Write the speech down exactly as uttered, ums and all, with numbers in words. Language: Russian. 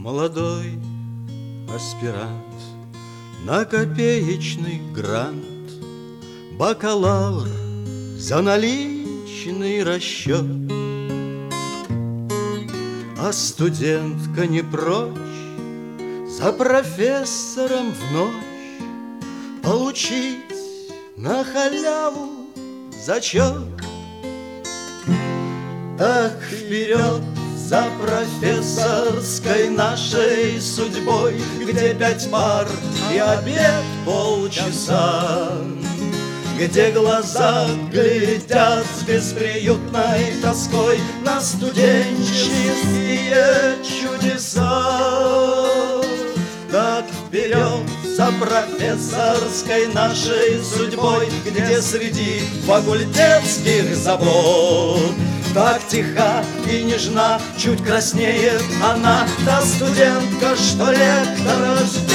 Молодой аспирант на копеечный грант, бакалавр за наличный расчет. А студентка не прочь за профессором в ночь получить на халяву зачет. Так вперед за профессорской нашей судьбой, где пять пар и обед полчаса, где глаза глядят с бесприютной тоской на студенческие чудеса. Так вперед за профессорской нашей судьбой, где среди факультетских забот так тиха и нежна, чуть краснеет она, та студентка, что лектора ждет.